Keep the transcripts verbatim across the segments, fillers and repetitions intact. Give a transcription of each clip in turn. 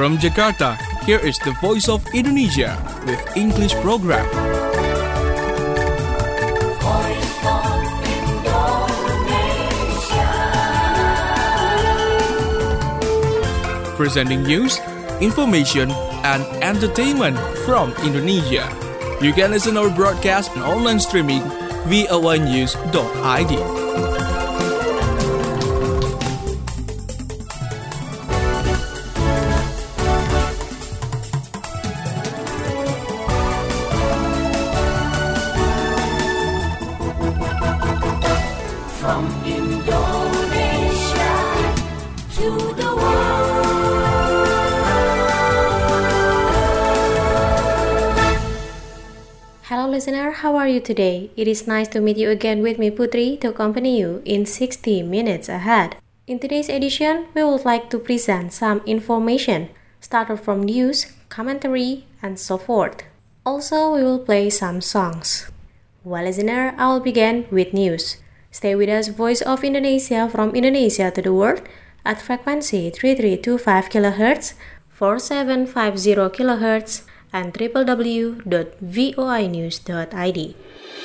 From Jakarta, here is the Voice of Indonesia with English program. Voice of Indonesia. Presenting news, information, and entertainment from Indonesia. You can listen our broadcast and online streaming v o a news dot i d. From Indonesia to the world. Hello listener, how are you today? It is nice to meet you again with me Putri to accompany you in sixty minutes ahead. In today's edition, we would like to present some information, started from news, commentary, and so forth. Also, we will play some songs. Well listener, I will begin with news. Stay with us, Voice of Indonesia from Indonesia to the world at frequency three three two five kilohertz, four seven five zero kilohertz, and w w w dot voi news dot i d.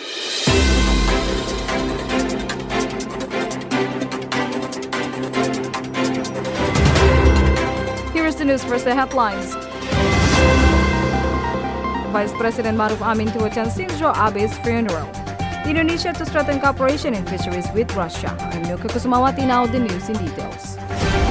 Here is the news, first the headlines. Vice President Maruf Amin to attend Shinzo Abe's funeral. Indonesia to strengthen cooperation in fisheries with Russia. I'm Milka Kusumawati, now the news in details.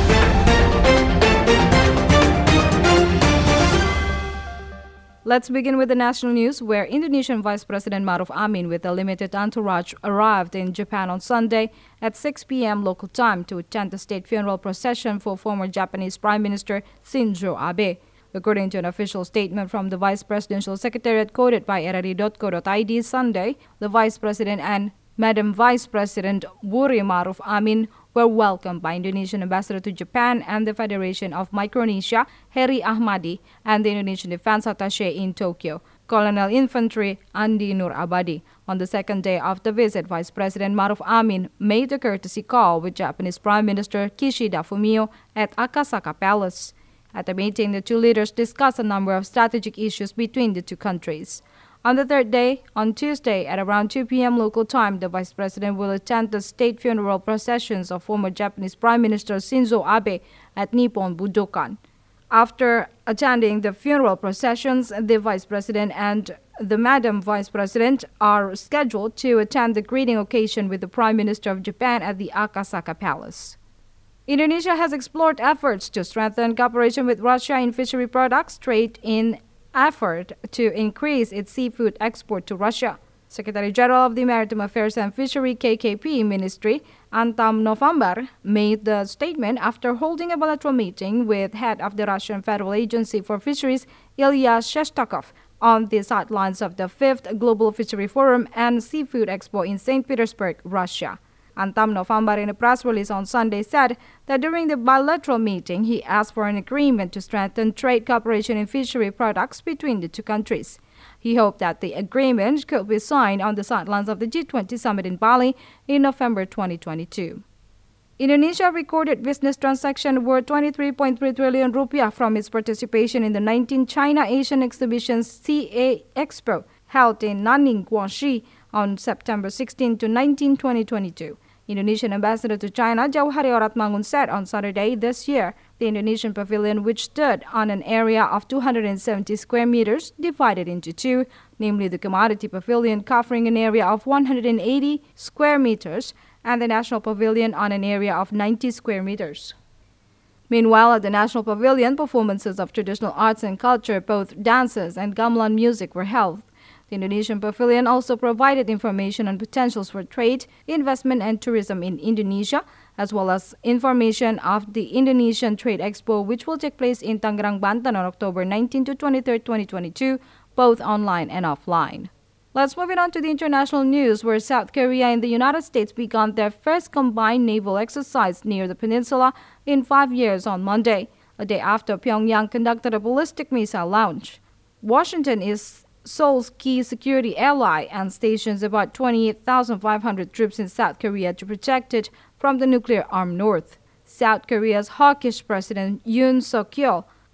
Let's begin with the national news, where Indonesian Vice President Maruf Amin with a limited entourage arrived in Japan on Sunday at six p.m. local time to attend the state funeral procession for former Japanese Prime Minister Shinzo Abe. According to an official statement from the Vice Presidential Secretariat quoted by r r i dot co dot i d Sunday, the Vice President and Madam Vice President Wuri Maruf Amin were welcomed by Indonesian Ambassador to Japan and the Federation of Micronesia, Heri Ahmadi, and the Indonesian Defense Attaché in Tokyo, Colonel Infantry Andi Nur Abadi. On the second day of the visit, Vice President Maruf Amin made a courtesy call with Japanese Prime Minister Kishida Fumio at Akasaka Palace. At the meeting, the two leaders discussed a number of strategic issues between the two countries. On the third day, on Tuesday, at around two p.m. local time, the Vice President will attend the state funeral processions of former Japanese Prime Minister Shinzo Abe at Nippon Budokan. After attending the funeral processions, the Vice President and the Madam Vice President are scheduled to attend the greeting occasion with the Prime Minister of Japan at the Akasaka Palace. Indonesia has explored efforts to strengthen cooperation with Russia in fishery products trade in effort to increase its seafood export to Russia. Secretary General of the Maritime Affairs and Fishery K K P Ministry, Antam November, made the statement after holding a bilateral meeting with head of the Russian Federal Agency for Fisheries, Ilya Shestakov, on the sidelines of the fifth Global Fishery Forum and Seafood Expo in Saint Petersburg, Russia. Antam November, in a press release on Sunday, said that during the bilateral meeting, he asked for an agreement to strengthen trade cooperation in fishery products between the two countries. He hoped that the agreement could be signed on the sidelines of the G twenty summit in Bali in November twenty twenty-two. Indonesia recorded business transaction worth twenty-three point three trillion rupiah from its participation in the nineteenth China Asian Exhibition C A Expo held in Nanning, Guangxi on September sixteenth to nineteenth, twenty twenty-two. Indonesian Ambassador to China, Jauhari Oratmangun, said on Saturday this year the Indonesian pavilion, which stood on an area of two hundred seventy square meters, divided into two, namely the Commodity Pavilion covering an area of one hundred eighty square meters and the National Pavilion on an area of ninety square meters. Meanwhile, at the National Pavilion, performances of traditional arts and culture, both dances and gamelan music, were held. The Indonesian Pavilion also provided information on potentials for trade, investment, and tourism in Indonesia, as well as information of the Indonesian Trade Expo, which will take place in Tangerang, Banten on October nineteenth to twenty-third, twenty twenty-two, both online and offline. Let's move it on to the international news, where South Korea and the United States began their first combined naval exercise near the peninsula in five years on Monday, a day after Pyongyang conducted a ballistic missile launch. Washington is Seoul's key security ally and stations about twenty-eight thousand five hundred troops in South Korea to protect it from the nuclear-armed North. South Korea's hawkish President Yoon Suk-yeol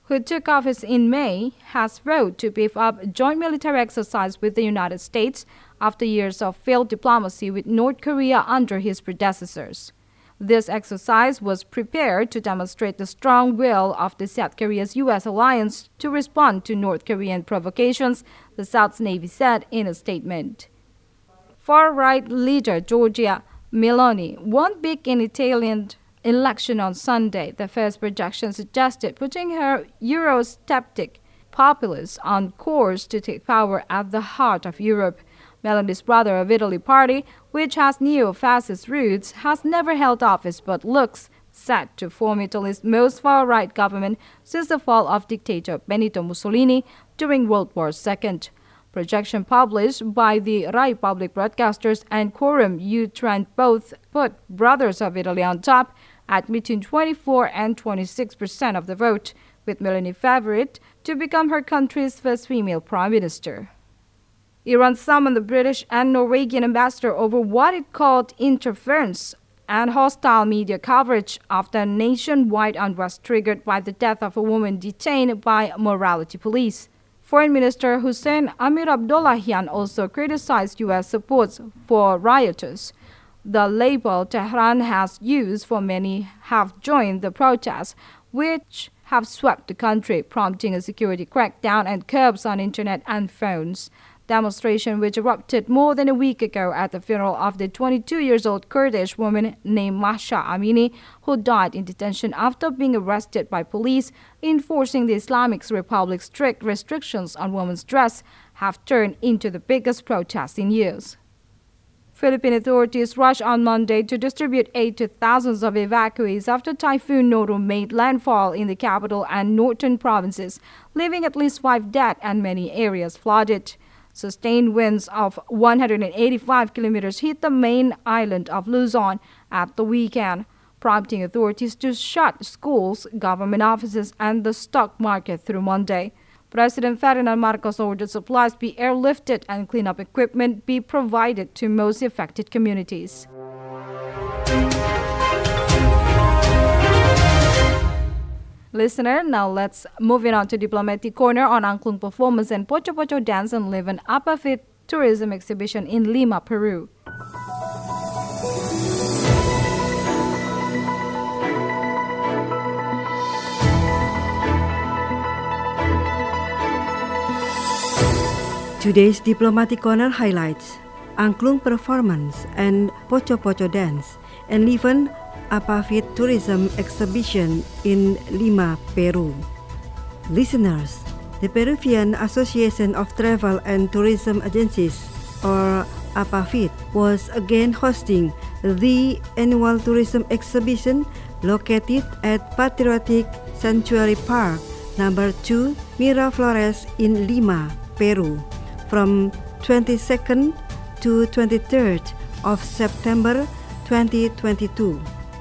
who took office in May, has vowed to beef up joint military exercise with the United States after years of failed diplomacy with North Korea under his predecessors. This exercise was prepared to demonstrate the strong will of the South Korea's U S alliance to respond to North Korean provocations, the South's Navy said in a statement. Far-right leader Giorgia Meloni won big in Italian election on Sunday. The first projection suggested putting her Eurosceptic populists on course to take power at the heart of Europe. Meloni's Brother of Italy party, which has neo-fascist roots, has never held office but looks set to form Italy's most far-right government since the fall of dictator Benito Mussolini during World War Two. Projection published by the Rai Public Broadcasters and Quorum U Trend both put Brothers of Italy on top at between twenty-four and twenty-six percent of the vote, with Meloni favorite to become her country's first female prime minister. Iran summoned the British and Norwegian ambassador over what it called interference and hostile media coverage after nationwide unrest triggered by the death of a woman detained by morality police. Foreign Minister Hussein Amir Abdollahian also criticized U S support for rioters. The label Tehran has used for many have joined the protests, which have swept the country, prompting a security crackdown and curbs on internet and phones. Demonstration which erupted more than a week ago at the funeral of the twenty-two years old Kurdish woman named Mahsa Amini, who died in detention after being arrested by police enforcing the Islamic Republic's strict restrictions on women's dress, have turned into the biggest protests in years. Philippine authorities rushed on Monday to distribute aid to thousands of evacuees after Typhoon Noru made landfall in the capital and northern provinces, leaving at least five dead and many areas flooded. Sustained winds of one hundred eighty-five kilometers hit the main island of Luzon at the weekend, prompting authorities to shut schools, government offices, and the stock market through Monday. President Ferdinand Marcos ordered supplies be airlifted and cleanup equipment be provided to most affected communities. Listener, now let's move on to Diplomatic Corner on Angklung performance and Pocho Pocho dance and live an Apafit tourism exhibition in Lima, Peru. Today's Diplomatic Corner highlights Angklung performance and Pocho Pocho dance and live an Apafit tourism exhibition in Lima, Peru. Listeners, the Peruvian Association of Travel and Tourism Agencies, or Apafit, was again hosting the annual tourism exhibition located at Patriotic Sanctuary Park, number two, Miraflores in Lima, Peru, from twenty-second to twenty-third of September twenty twenty-two.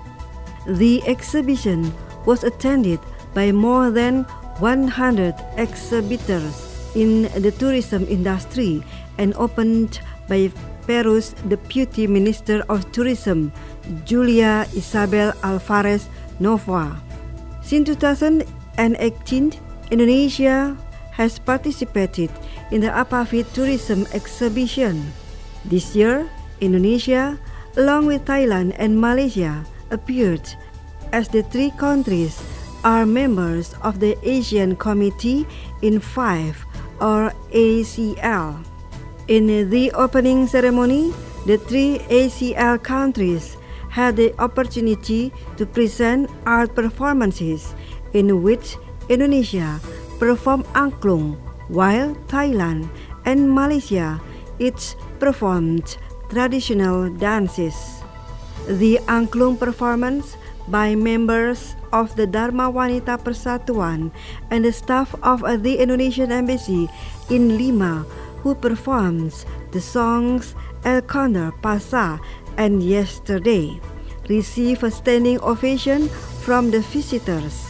The exhibition was attended by more than one hundred exhibitors in the tourism industry and opened by Peru's Deputy Minister of Tourism, Julia Isabel Alvarez Nova. Since two thousand eighteen, Indonesia has participated in the Apafit tourism exhibition. This year, Indonesia, along with Thailand and Malaysia, appeared as the three countries are members of the Asian Committee in Five, or A C L. In the opening ceremony, the three A C L countries had the opportunity to present art performances in which Indonesia performed angklung, while Thailand and Malaysia each performed traditional dances. The angklung performance by members of the Dharma Wanita Persatuan and the staff of the Indonesian Embassy in Lima, who performs the songs El Condor Pasa and Yesterday, received a standing ovation from the visitors.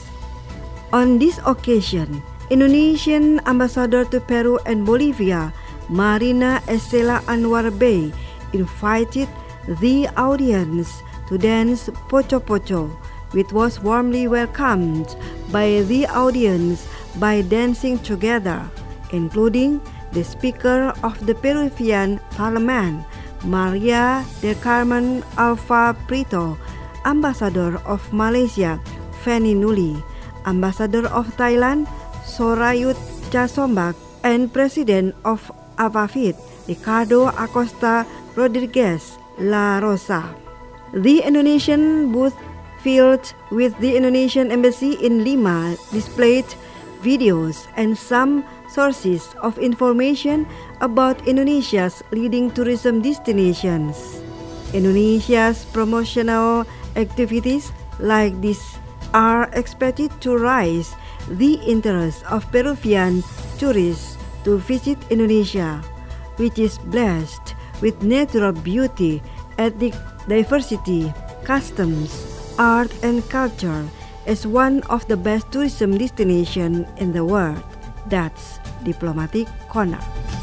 On this occasion, Indonesian Ambassador to Peru and Bolivia, Marina Estela Anwar Bey, invited the audience to dance Pocho Pocho which was warmly welcomed by the audience by dancing together, including the Speaker of the Peruvian Parliament, Maria del Carmen Alva Prieto, Ambassador of Malaysia, Fanny Nuli, Ambassador of Thailand, Sorayut Chasombak, and President of APAFIT, Ricardo Acosta Rodriguez La Rosa. The Indonesian booth filled with the Indonesian Embassy in Lima displayed videos and some sources of information about Indonesia's leading tourism destinations. Indonesia's promotional activities like this are expected to raise the interest of Peruvian tourists to visit Indonesia, which is blessed with natural beauty, ethnic diversity, customs, art and culture as one of the best tourism destinations in the world. That's Diplomatic Corner.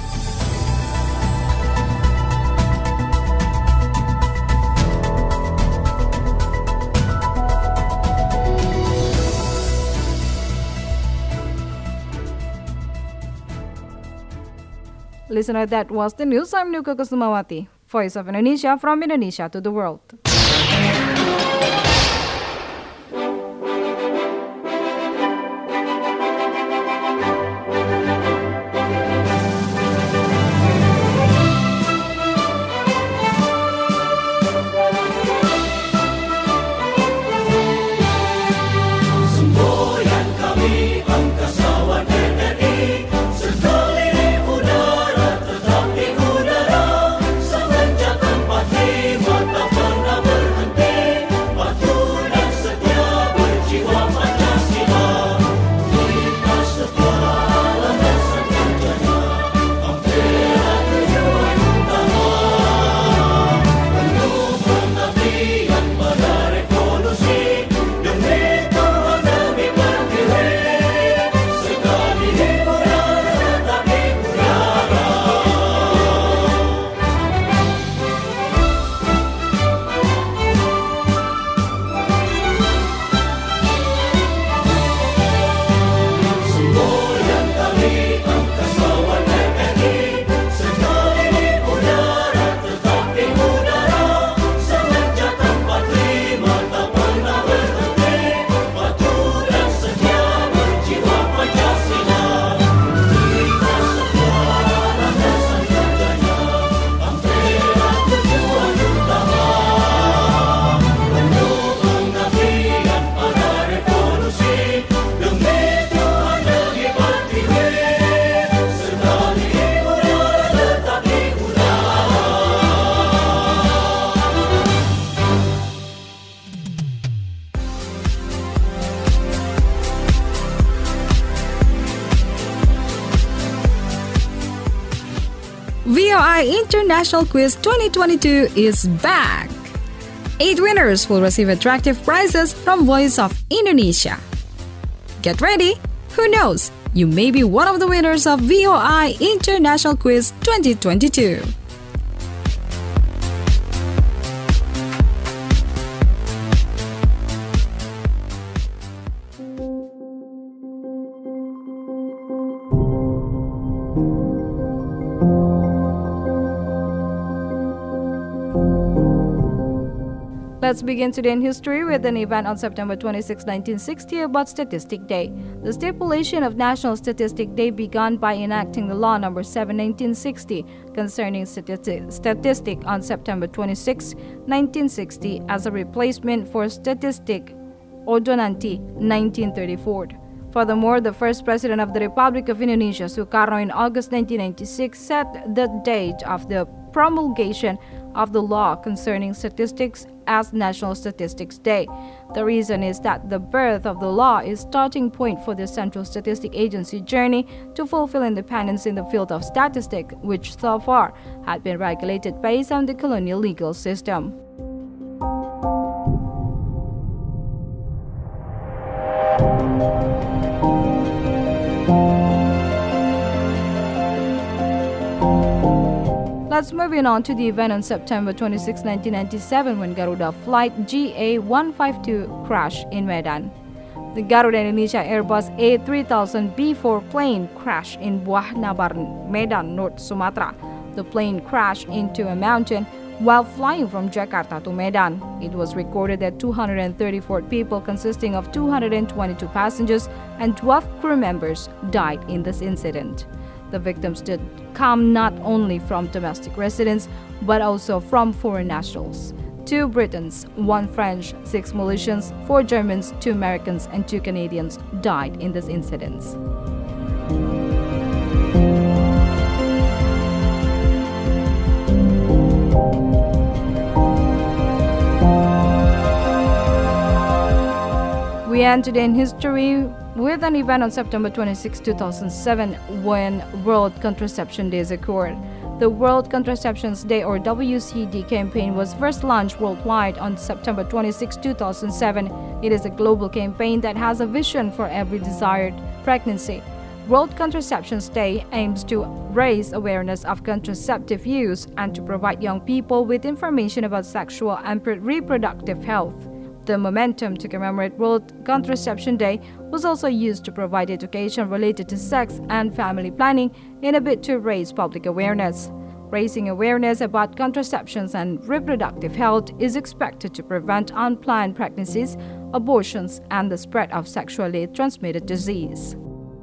Listener, that was the news. I'm Nuka Kusumawati, Voice of Indonesia from Indonesia to the world. V O I International Quiz twenty twenty-two is back! Eight winners will receive attractive prizes from Voice of Indonesia. Get ready! Who knows? You may be one of the winners of V O I International Quiz twenty twenty-two. Let's begin today in history with an event on September twenty-sixth, nineteen sixty about Statistic Day. The stipulation of National Statistic Day began by enacting the Law Number seven, nineteen sixty concerning stati- statistic on September twenty-sixth, nineteen sixty as a replacement for Statistic Ordonansi nineteen thirty-four. Furthermore, the first President of the Republic of Indonesia, Sukarno, in August nineteen ninety-six set the date of the promulgation of the law concerning statistics as National Statistics Day. The reason is that the birth of the law is starting point for the Central Statistic Agency journey to fulfill independence in the field of statistics, which so far had been regulated based on the colonial legal system. Let's move on to the event on September twenty-sixth, nineteen ninety-seven, when Garuda flight G A one fifty-two crashed in Medan. The Garuda Indonesia Airbus A three thousand B four plane crashed in Buah Nabar, Medan, North Sumatra. The plane crashed into a mountain while flying from Jakarta to Medan. It was recorded that two hundred thirty-four people, consisting of two hundred twenty-two passengers and twelve crew members, died in this incident. The victims did come not only from domestic residents but also from foreign nationals. Two Britons, one French, six Malaysians, four Germans, two Americans, and two Canadians died in this incident. We end today in history with an event on September twenty-sixth, two thousand seven, when World Contraception Day occurred. The World Contraception Day, or W C D campaign, was first launched worldwide on September twenty-sixth, two thousand seven. It is a global campaign that has a vision for every desired pregnancy. World Contraception Day aims to raise awareness of contraceptive use and to provide young people with information about sexual and reproductive health. The momentum to commemorate World Contraception Day was also used to provide education related to sex and family planning in a bid to raise public awareness. Raising awareness about contraceptions and reproductive health is expected to prevent unplanned pregnancies, abortions, and the spread of sexually transmitted disease.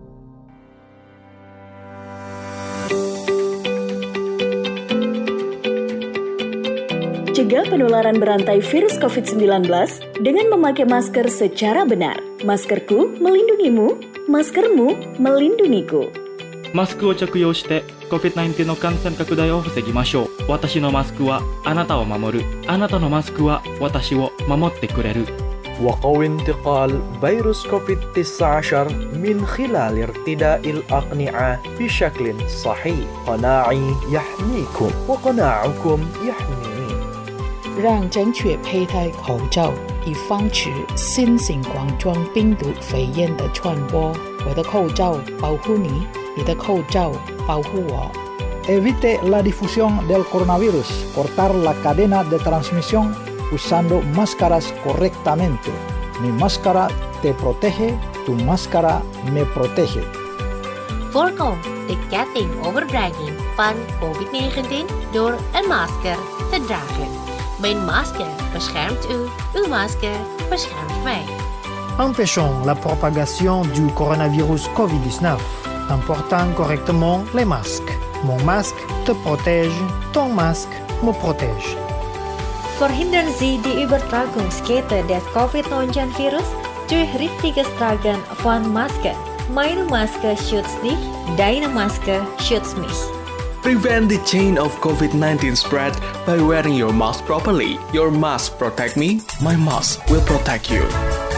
Cegah penularan berantai virus covid sembilan belas dengan memakai masker secara benar. Maskerku melindungimu, maskermu melindungiku. マスクを着用して コビッドナインティーン の感染拡大を防ぎましょう。私のマスクはあなたを守る。あなたのマスクは私を守ってくれる。 وقوي انتقال فيروس كوفيد تسعة عشر من خلال ارتداء الأقنعة بشكل صحيح. قناعي يحميكم وقناعكم يحميني. 让正确佩戴口罩，以防止新型冠状病毒肺炎的传播。我的口罩保护你，你的口罩保护我。 Evite la difusión del coronavirus. Cortar la cadena de transmisión usando máscaras correctamente. Mi máscara te protege, tu máscara me protege. Voorkom de ketting overbrenging van covid negentien door een masker te dragen. Mijn masker beschermt u, uw masker beschermt mij. Empêchons la propagation du coronavirus covid dix-neuf en portant correctement les masques. Mon masque te protège, ton masque me protège. Verhindern Sie die Übertragungskette des covid neunzehn Virus durch richtiges Tragen von Maske. Meine Maske schützt dich, deine Maske schützt mich. Prevent the chain of covid nineteen spread by wearing your mask properly. Your mask protect me, my mask will protect you.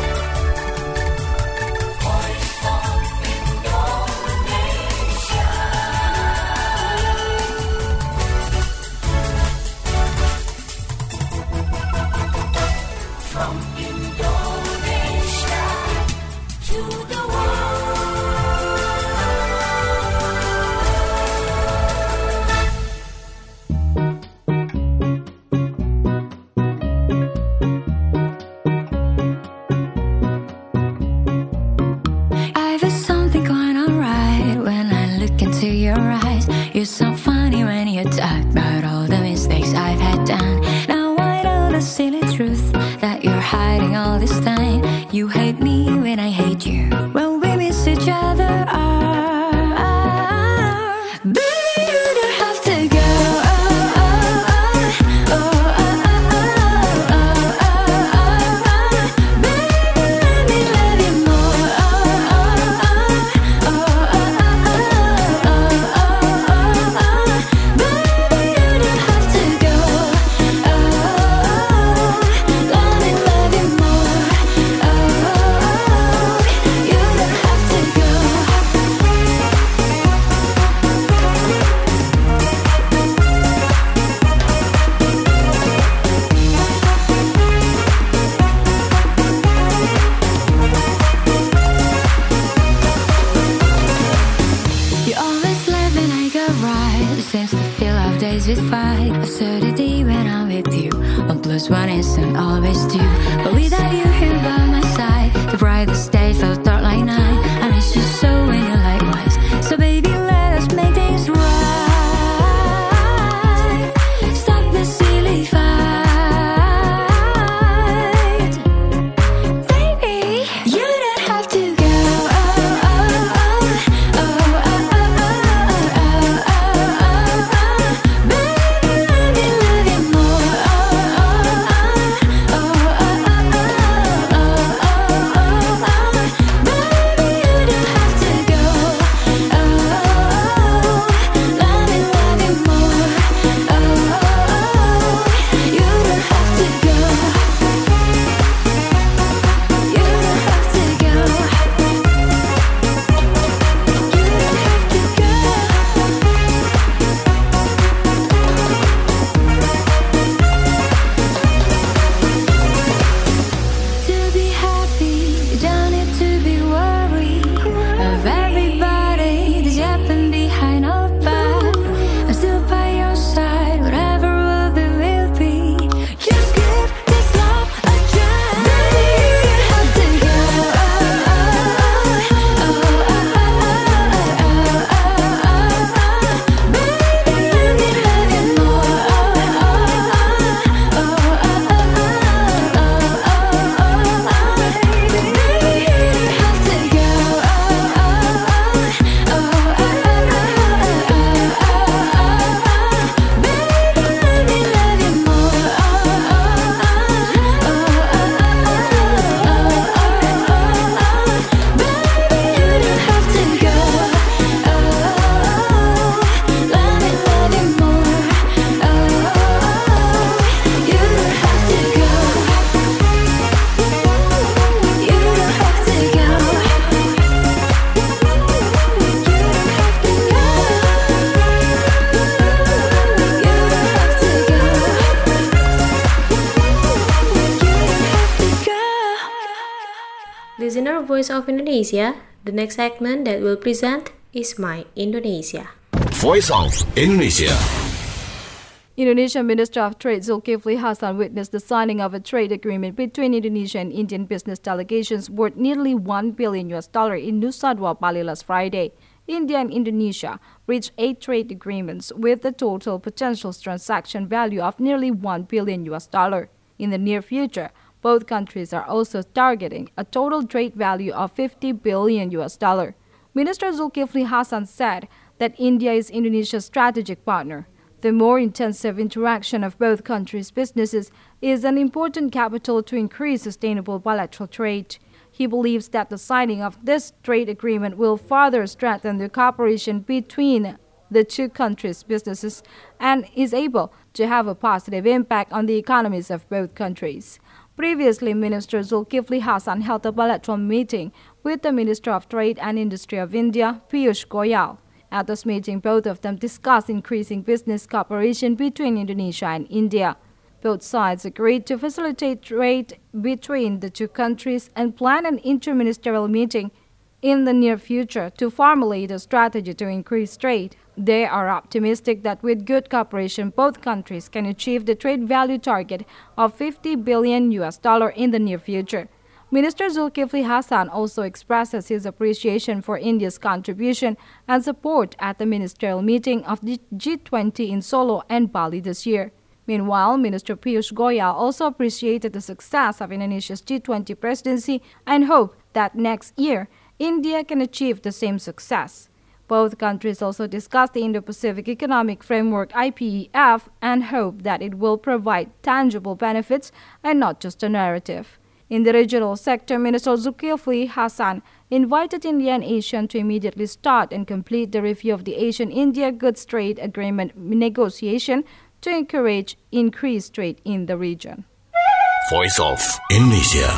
From Indonesia to the You're so funny when you talk about all the mistakes I've had done. Now I know the silly truth that you're hiding all this time. You hate me when I hate you, when we miss each other. Ah, ah, baby, you don't have to go. Oh, oh, oh, oh, oh, oh, oh, oh, oh. Baby, let me love you more. Oh, oh, oh, oh, oh, oh, oh, oh, oh. slight absurdity when I'm with you. One plus one isn't always two, but without you here by my side, the brightest day felt dark like night. I miss you so when you likewise. So baby, let us make things right. Stop the silly fight. Baby, you don't have to go. Listener Voice of Indonesia, the next segment that we'll present is My Indonesia. Voice of Indonesia. Indonesian Minister of Trade Zulkifli Hasan witnessed the signing of a trade agreement between Indonesia and Indian business delegations worth nearly one billion U S dollar in Nusa Dua, Bali last Friday. India and Indonesia reached eight trade agreements with a total potential transaction value of nearly one billion U S dollar. In the near future, both countries are also targeting a total trade value of fifty billion U S dollar. Minister Zulkifli Hasan said that India is Indonesia's strategic partner. The more intensive interaction of both countries' businesses is an important capital to increase sustainable bilateral trade. He believes that the signing of this trade agreement will further strengthen the cooperation between the two countries' businesses and is able to have a positive impact on the economies of both countries. Previously, Minister Zulkifli Hasan held a bilateral meeting with the Minister of Trade and Industry of India, Piyush Goyal. At this meeting, both of them discussed increasing business cooperation between Indonesia and India. Both sides agreed to facilitate trade between the two countries and plan an inter-ministerial meeting in the near future to formulate a strategy to increase trade. They are optimistic that with good cooperation, both countries can achieve the trade value target of fifty billion U S dollar in the near future. Minister Zulkifli Hasan also expresses his appreciation for India's contribution and support at the ministerial meeting of the G twenty in Solo and Bali this year. Meanwhile, Minister Piyush Goyal also appreciated the success of Indonesia's G twenty presidency and hoped that next year, India can achieve the same success. Both countries also discussed the Indo-Pacific Economic Framework I P E F and hope that it will provide tangible benefits and not just a narrative. In the regional sector, Minister Zulkifli Hasan invited India and ASEAN to immediately start and complete the review of the ASEAN-India Goods Trade Agreement negotiation to encourage increased trade in the region. Voice of Indonesia.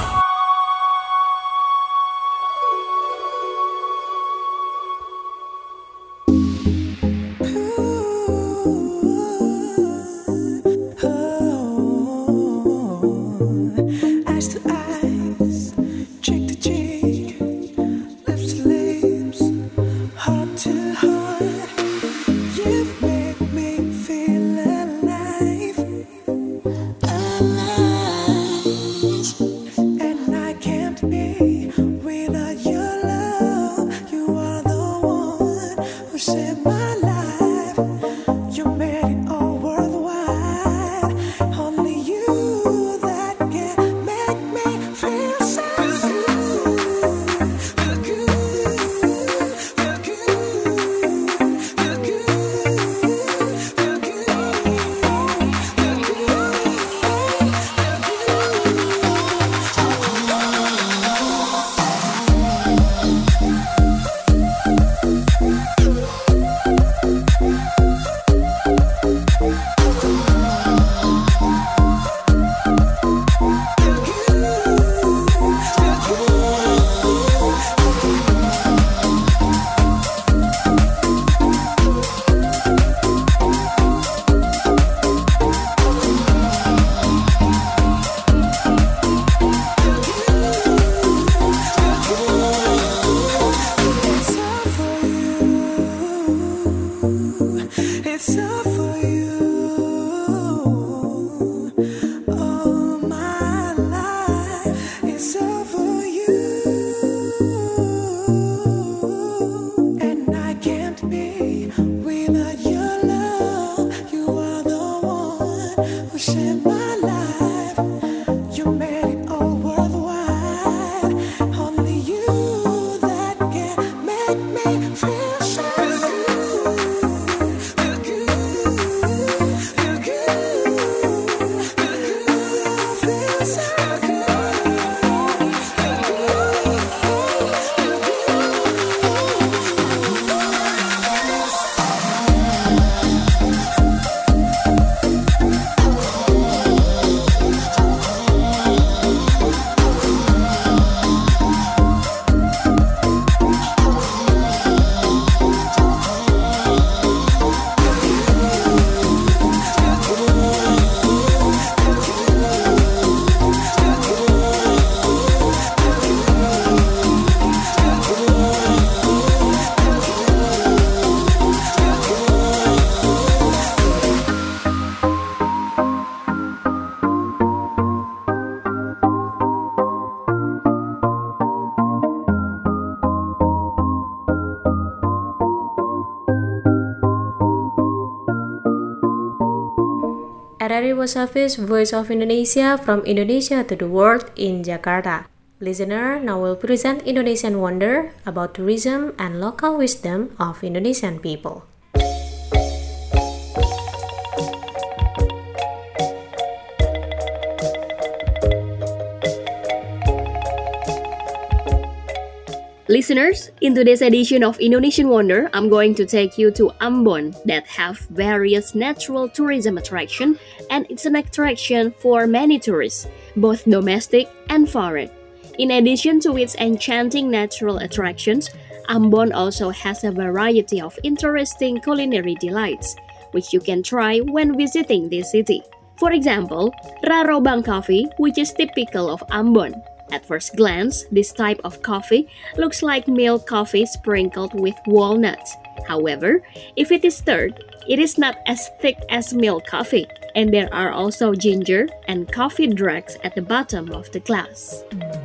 Heart to heart, you've made me feel alive. R R I World Service, Voice of Indonesia, from Indonesia to the world in Jakarta. Listener, now we'll present Indonesian Wonder about tourism and local wisdom of Indonesian people. Listeners, in today's edition of Indonesian Wonder, I'm going to take you to Ambon that have various natural tourism attraction, and it's an attraction for many tourists, both domestic and foreign. In addition to its enchanting natural attractions, Ambon also has a variety of interesting culinary delights, which you can try when visiting this city. For example, Rarobang coffee, which is typical of Ambon. At first glance, this type of coffee looks like milk coffee sprinkled with walnuts. However, if it is stirred, it is not as thick as milk coffee, and there are also ginger and coffee dregs at the bottom of the glass.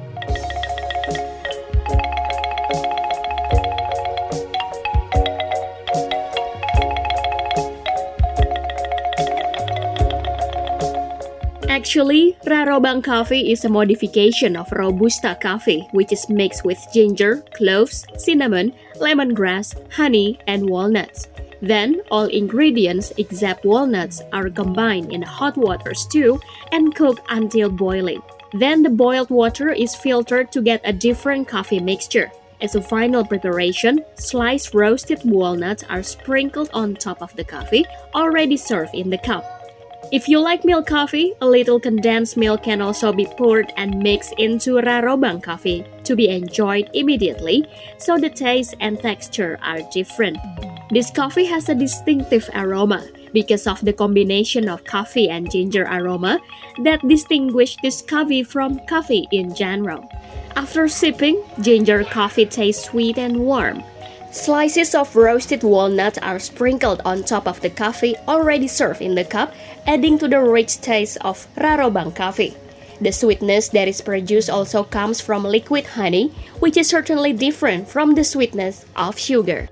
Actually, Rarobang coffee is a modification of Robusta coffee, which is mixed with ginger, cloves, cinnamon, lemongrass, honey, and walnuts. Then, all ingredients except walnuts are combined in a hot water stew and cooked until boiling. Then the boiled water is filtered to get a different coffee mixture. As a final preparation, sliced roasted walnuts are sprinkled on top of the coffee, already served in the cup. If you like milk coffee, a little condensed milk can also be poured and mixed into Rarobang coffee to be enjoyed immediately, so the taste and texture are different. This coffee has a distinctive aroma because of the combination of coffee and ginger aroma that distinguish this coffee from coffee in general. After sipping, ginger coffee tastes sweet and warm. Slices of roasted walnut are sprinkled on top of the coffee already served in the cup, adding to the rich taste of Rarobang coffee. The sweetness that is produced also comes from liquid honey, which is certainly different from the sweetness of sugar.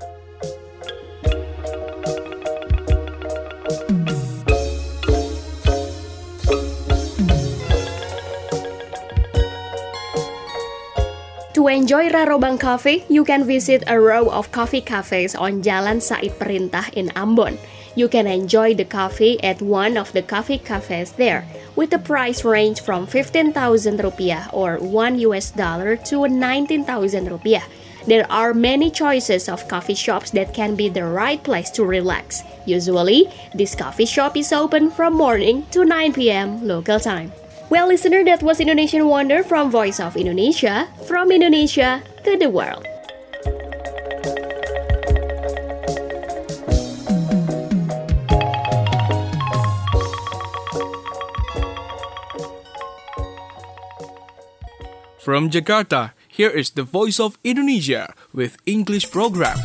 To enjoy Rarobang coffee, you can visit a row of coffee cafes on Jalan Said Perintah in Ambon. You can enjoy the coffee at one of the coffee cafes there, with the price range from fifteen thousand rupiah or one U S dollar to nineteen thousand rupiah. There are many choices of coffee shops that can be the right place to relax. Usually, this coffee shop is open from morning to nine p m local time. Well, listener, that was Indonesian Wonder from Voice of Indonesia, from Indonesia to the world. From Jakarta, here is the Voice of Indonesia with English program.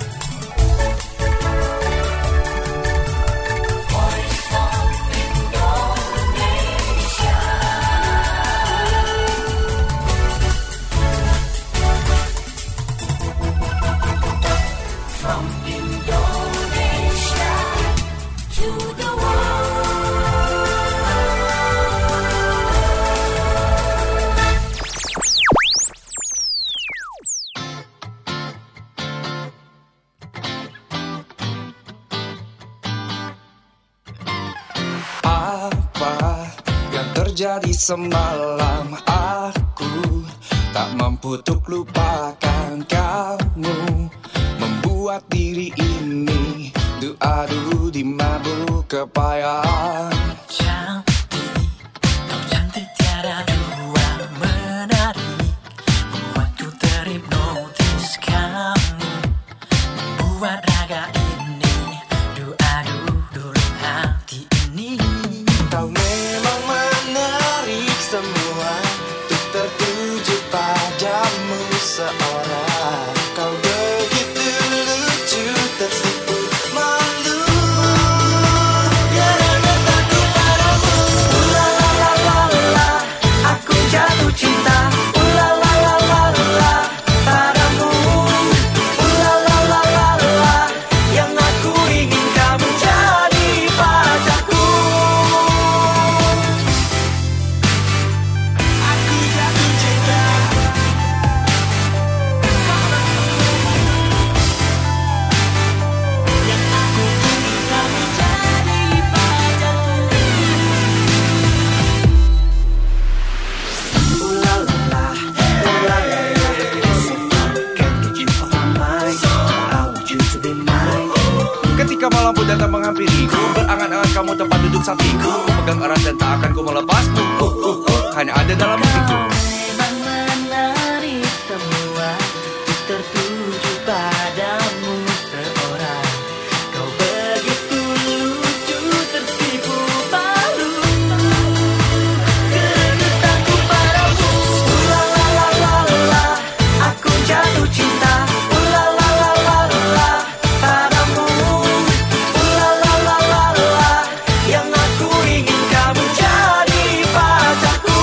Terjadi semalam, aku tak mampu untuk lupakan kamu, membuat diri ini adu-adu di mabuk kepayan. Cantik, kau cantik tiada dua, menarik, membuatku terhipnotis kamu, membuat raga ini adu-adu dulu hati ini. Kau memang menarik semua, untuk tertuju padamu seorang. Kau begitu lucu, tersipu malu, karena takut. tempat duduk sapiku. Pegang erat dan tak akan ku melepasmu. uh, uh, uh, Hanya ada dalam hatiku. Memang menarik semua, ku tertuju padamu seorang. Kau begitu lucu, tersipu malu. Kegetarku padamu, la la la la la, aku jatuh cinta. La la la la la, padamu. La la la la la, yang aku ingin kamu jadi pacarku.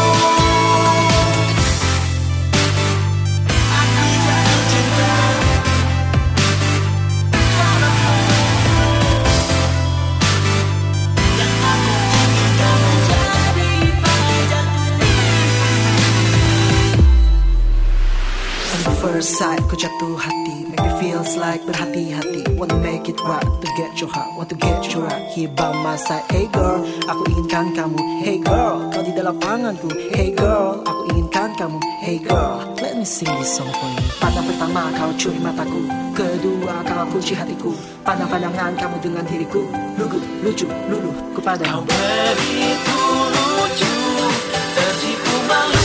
First sight, ku jatuh hati. Make me feels like berhati-hati. Want to make it right, to get your heart. Want to get your right, here by my side. Hey girl, aku inginkan kamu. Hey girl, kau di dalam tanganku. Hey girl, aku inginkan kamu. Hey girl, let me sing this song for you. Pandang pertama kau curi mataku, kedua kau kunci hatiku. Pandang-pandangan kamu dengan diriku. Lugu, lucu, luluh ku padamu. Kau begitu lucu, tersipu malu.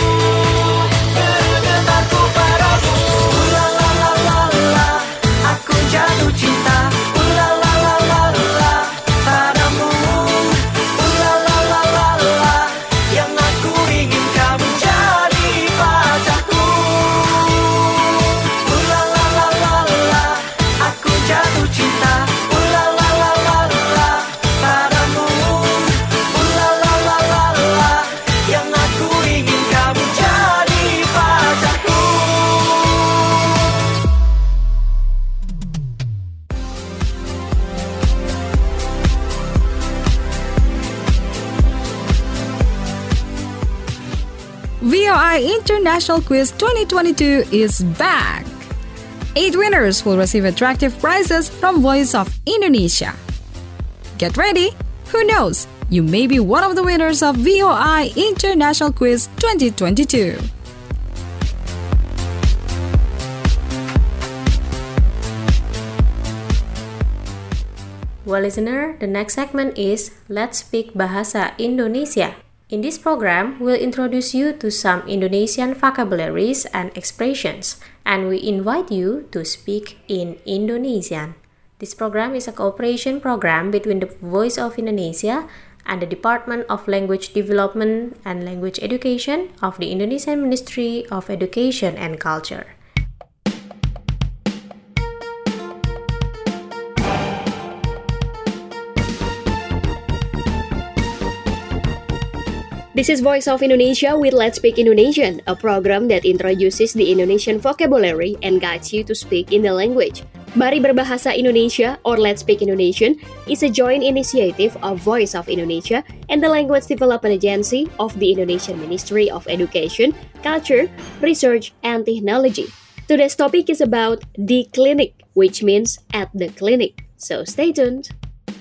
Kegetarku padamu, la la la la la, aku jatuh cinta. La la la la la, padamu. La la la la la, yang aku ingin kamu jadi pacarku. La la la la la, aku jatuh cinta. La la la la la, padamu. La la la la la, yang aku ingin kamu jadi pacarku. V O I International Quiz twenty twenty-two is back! Eight winners will receive attractive prizes from Voice of Indonesia. Get ready! Who knows? You may be one of the winners of V O I International Quiz twenty twenty-two. Well, listener, the next segment is Let's Speak Bahasa Indonesia. In this program, we'll introduce you to some Indonesian vocabularies and expressions, and we invite you to speak in Indonesian. This program is a cooperation program between the Voice of Indonesia and the Department of Language Development and Language Education of the Indonesian Ministry of Education and Culture. This is Voice of Indonesia with Let's Speak Indonesian, a program that introduces the Indonesian vocabulary and guides you to speak in the language. Mari Berbahasa Indonesia or Let's Speak Indonesian is a joint initiative of Voice of Indonesia and the Language Development Agency of the Indonesian Ministry of Education, Culture, Research, and Technology. Today's topic is about the clinic, which means at the clinic. So stay tuned.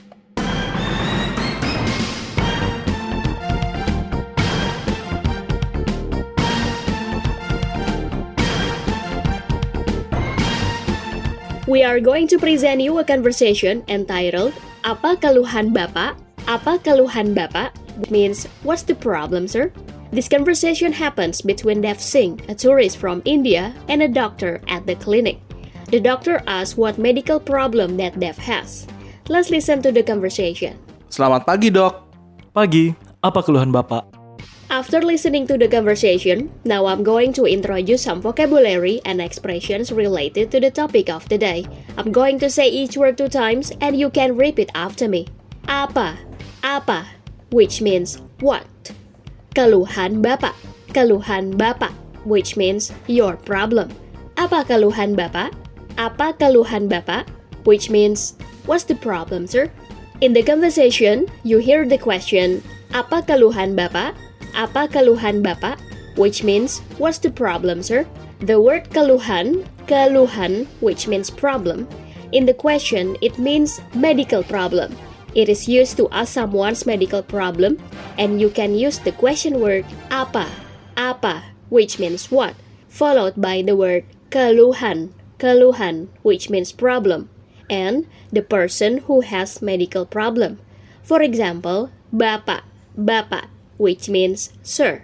We are going to present you a conversation entitled Apa Keluhan Bapak? Apa Keluhan Bapak? Which means, what's the problem, sir? This conversation happens between Dev Singh, a tourist from India, and a doctor at the clinic. The doctor asks what medical problem that Dev has. Let's listen to the conversation. Selamat pagi, Dok. Pagi. Apa keluhan Bapak? After listening to the conversation, now I'm going to introduce some vocabulary and expressions related to the topic of the day. I'm going to say each word two times and you can repeat after me. Apa, apa, which means what. Keluhan Bapak, keluhan Bapak, which means your problem. Apa keluhan Bapak? Apa keluhan Bapak, which means what's the problem, sir? In the conversation, you hear the question, apa keluhan Bapak? Apa keluhan Bapak? Which means, what's the problem, sir? The word keluhan, keluhan, which means problem. In the question, it means medical problem. It is used to ask someone's medical problem, and you can use the question word apa, apa, which means what, followed by the word keluhan, keluhan, which means problem, and the person who has medical problem. For example, bapak, bapak, which means sir.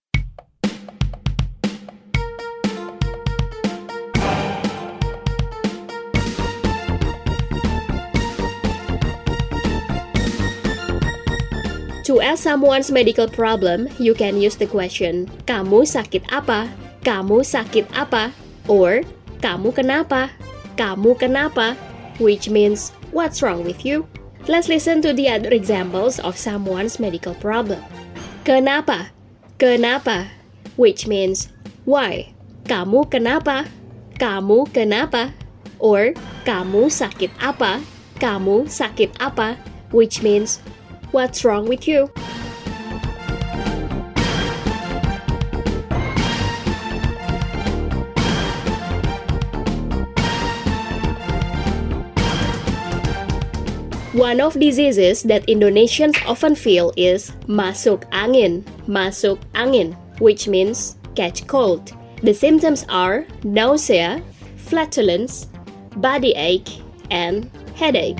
To ask someone's medical problem, you can use the question, kamu sakit apa? Kamu sakit apa? Or, kamu kenapa? Kamu kenapa? Which means, what's wrong with you? Let's listen to the other examples of someone's medical problem. Kenapa? Kenapa? Which means, why? Kamu kenapa? Kamu kenapa? Or, kamu sakit apa? Kamu sakit apa? Which means, what's wrong with you? One of diseases that Indonesians often feel is masuk angin, masuk angin, which means catch cold. The symptoms are nausea, flatulence, body ache, and headache.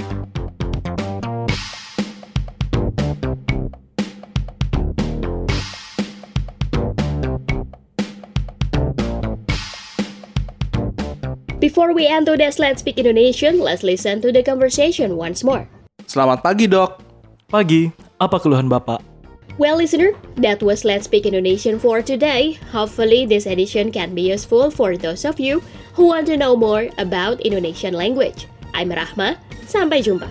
Before we end today's Let's Speak Indonesian, let's listen to the conversation once more. Selamat pagi, Dok. Pagi, apa keluhan Bapak? Well, listener, that was Let's Speak Indonesian for today. Hopefully, this edition can be useful for those of you who want to know more about Indonesian language. I'm Rahma. Sampai jumpa.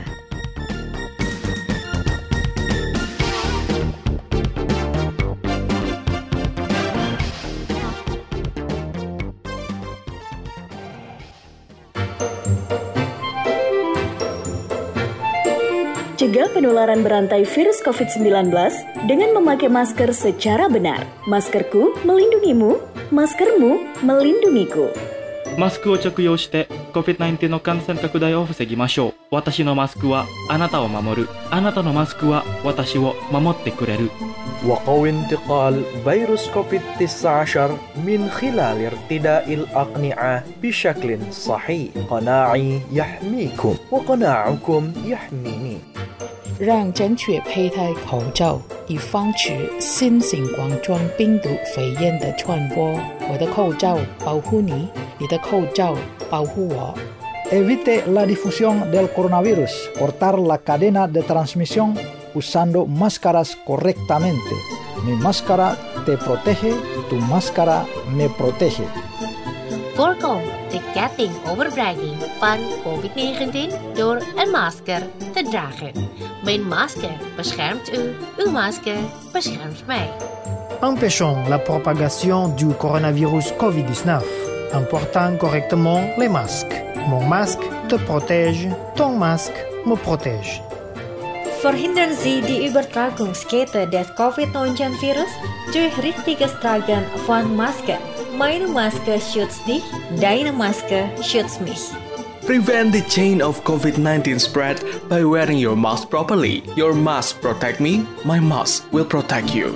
Cegah penularan berantai virus covid sembilan belas dengan memakai masker secara benar. Maskerku melindungimu, maskermu melindungiku. マスクを着用して コビッドナインティーン の感染拡大を防ぎましょう。私のマスクはあなたを守る。あなたのマスクは私を守ってくれる。 وقوي انتقال فيروس كوفيد تسعة عشر من خلال ارتداء الأقنعة بشكل صحيح. قناعي يحميكم وقناعكم يحميني. 让正确佩戴口罩，以防止新型冠状病毒肺炎的传播。我的口罩保护你，你的口罩保护我。 Evite la difusión del coronavirus. Cortar la cadena de transmisión usando máscaras correctamente. Mi máscara te protege, tu máscara me protege. Voorkom de ketting overdraging van covid negentien door een masker te dragen. Mijn masker beschermt u, uw masker beschermt mij. Empêchons la propagation du coronavirus covid dix-neuf en portant correctement les masques. Mon masque te protège, ton masque me protège. Verhindern Sie die Übertragungskette des covid neunzehn Virus durch richtiges Tragen von Maske. Meine Maske schützt dich, deine Maske schützt mich. Prevent the chain of covid nineteen spread by wearing your mask properly. Your mask protect me, my mask will protect you.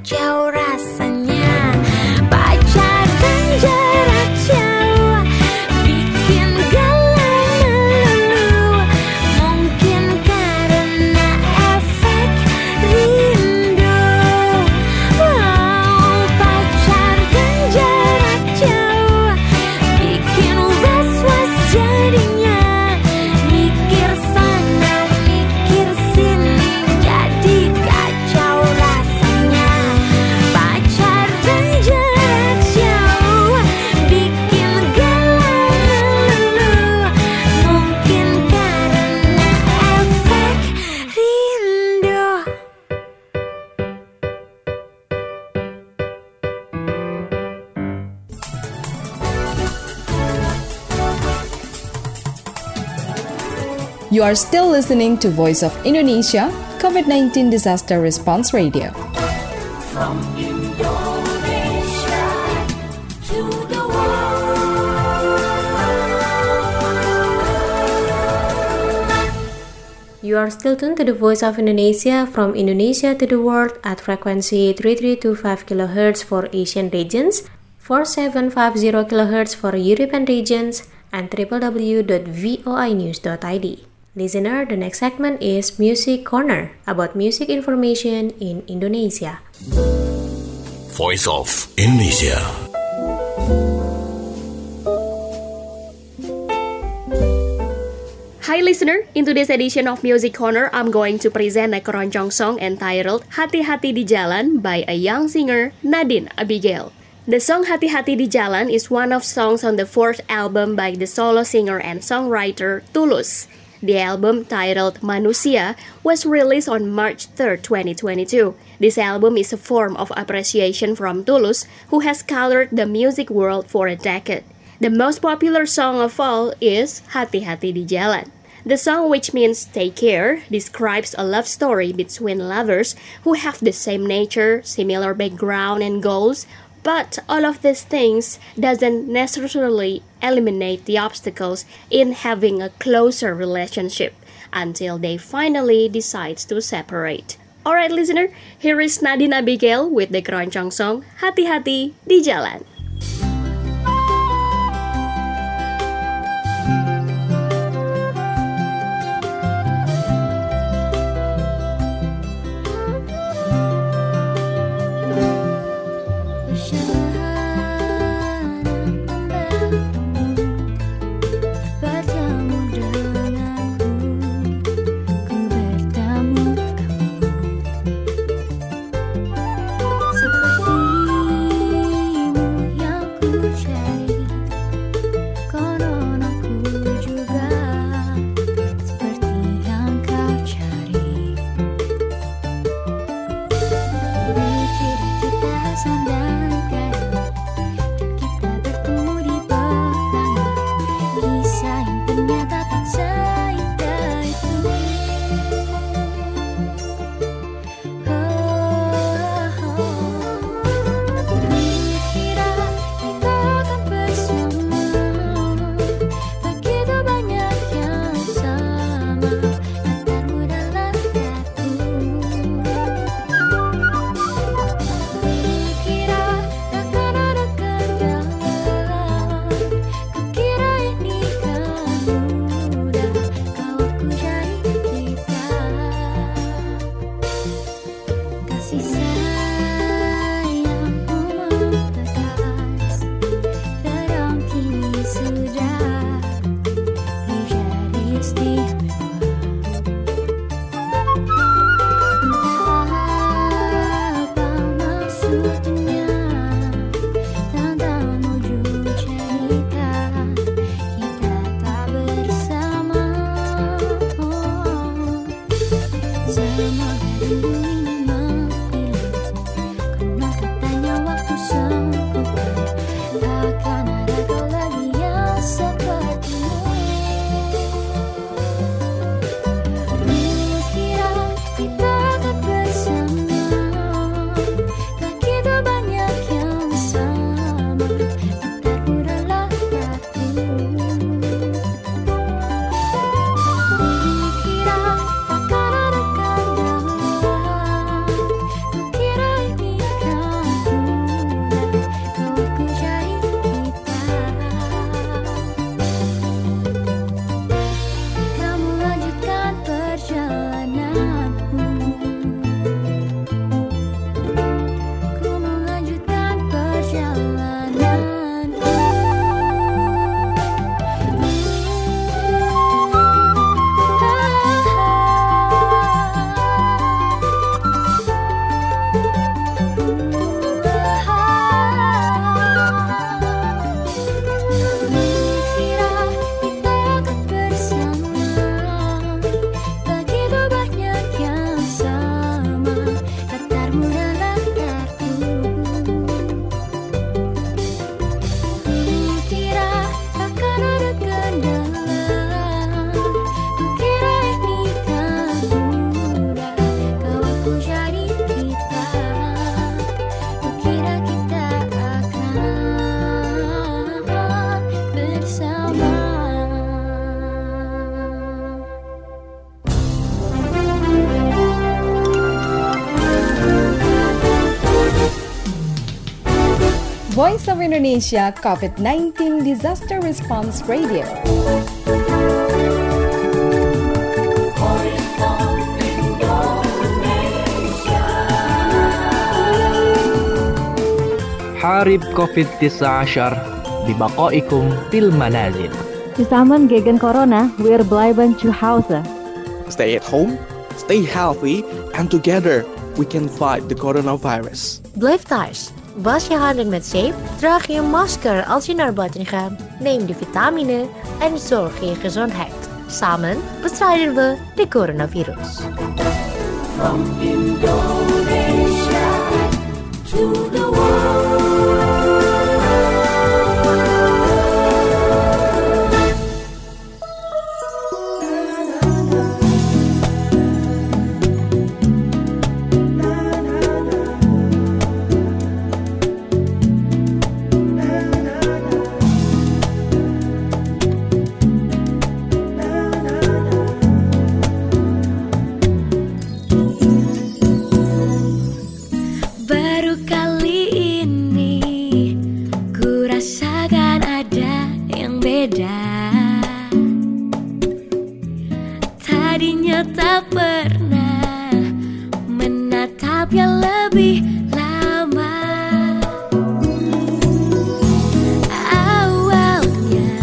kacau rasanya. Pacar dan jarak jauh bikin galau melulu. Mungkin karena efek rindu. Oh, pacar dan jarak jauh bikin was-was jadinya. Mikir sana, mikir sini, jadi kacau rasanya. Pacar dan jarak jauh bikin galau melulu. Mungkin karena efek rindu. You are still listening to Voice of Indonesia, COVID nineteen Disaster Response Radio. From Indonesia to the world. You are still tuned to the Voice of Indonesia from Indonesia to the world at frequency three three two five kilohertz for Asian regions, four seven five zero kilohertz for European regions, and w w w dot voi news dot i d. Listener, the next segment is Music Corner, about music information in Indonesia. Voice of Indonesia. Hi listener, in today's edition of Music Corner, I'm going to present a keroncong song entitled Hati-Hati di Jalan by a young singer, Nadine Abigail. The song Hati-Hati di Jalan is one of songs on the fourth album by the solo singer and songwriter Tulus. The album, titled Manusia, was released on March third, twenty twenty-two. This album is a form of appreciation from Tulus, who has colored the music world for a decade. The most popular song of all is Hati-Hati di Jalan. The song, which means take care, describes a love story between lovers who have the same nature, similar background and goals, but all of these things doesn't necessarily eliminate the obstacles in having a closer relationship until they finally decide to separate. Alright listener, here is Nadine Abigail with the keroncong song Hati-Hati di Jalan. Voice of Indonesia COVID nineteen Disaster Response Radio. Harib covid sembilan belas bibaqaikum fil manazil. Zusammen gegen Corona, wir bleiben zu Hause. Stay at home, stay healthy, and together we can fight the coronavirus. Blijf thuis. Was je handen met zeep, draag je een masker als je naar buiten gaat, neem de vitamine en zorg je gezondheid. Samen bestrijden we de coronavirus. From Indonesia to the world. Tadinya tak pernah menatapnya lebih lama. Awalnya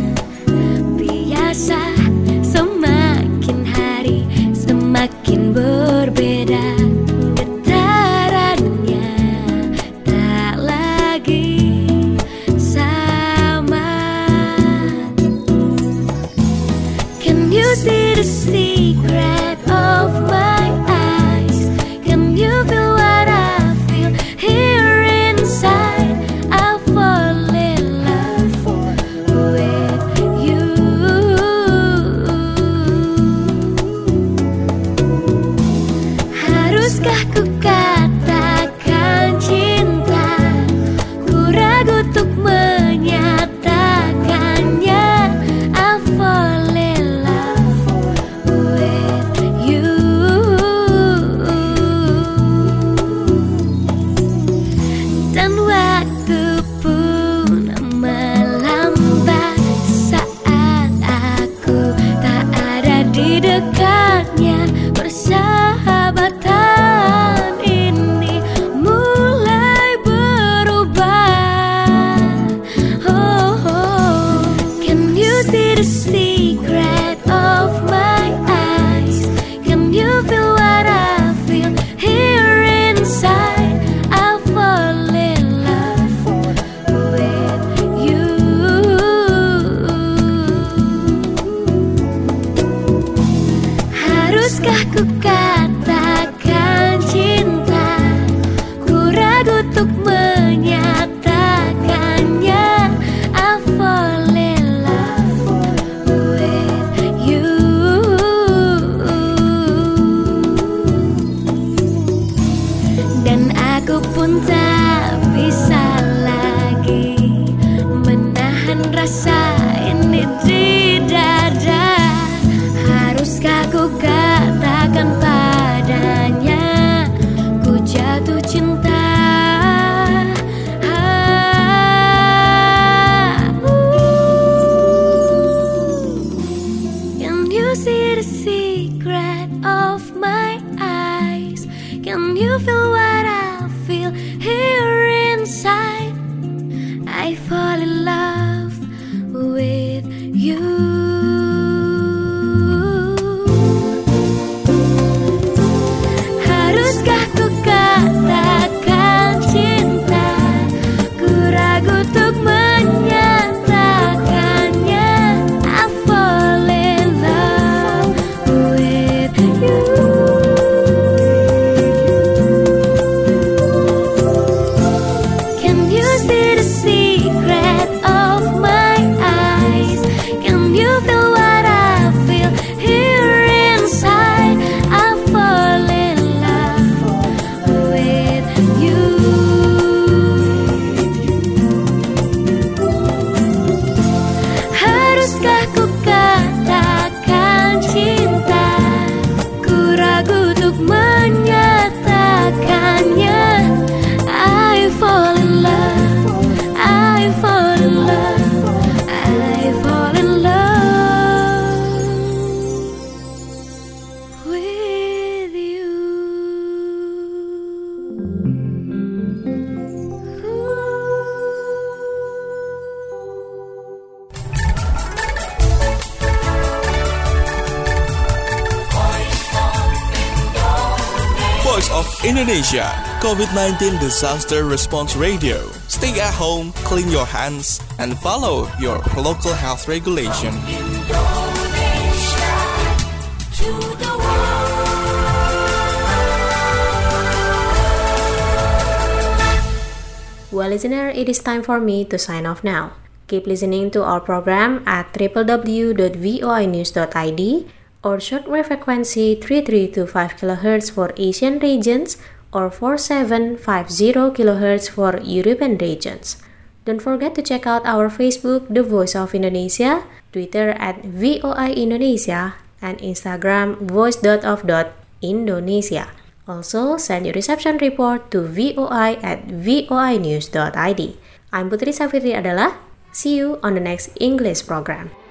biasa, semakin hari semakin berbeda. Getarannya tak lagi sama. Can you see the secret of my eyes? Can you feel what I feel here inside? I fall in love with you. Haruskah ku katakan cinta? Ku ragu untuk menyatakannya. I fall in love with you. Dan waktu pun melambat saat aku tak ada di dekatnya. Persahabatan ini mulai berubah. Oh, oh. Can you see the secret of my eyes? Can you feel what I feel here inside? I fall in love with you. Haruskah ku katakan cinta? Ku ragu untuk menyatakannya. I fall in love with you. Dan aku pun tak bisa lagi menahan rasa ini di dada. Haruskah ku katakan padanya, ku jatuh cinta. Ah, ooh. Can you see the secret of my eyes? Can you feel what I feel here Indonesia, COVID nineteen Disaster Response Radio. Stay at home, clean your hands, and follow your local health regulation. Indonesia to the Well, listener, it is time for me to sign off now. Keep listening to our program at w w w dot voi news dot i d or shortwave frequency three three two five kilohertz for Asian regions or four seven five zero kilohertz for European regions. Don't forget to check out our Facebook, The Voice of Indonesia, Twitter at V O I Indonesia, and Instagram voice dot of dot indonesia. Also, send your reception report to voi at voi news dot i d. I'm Putri Safitri Adalah. See you on the next English program.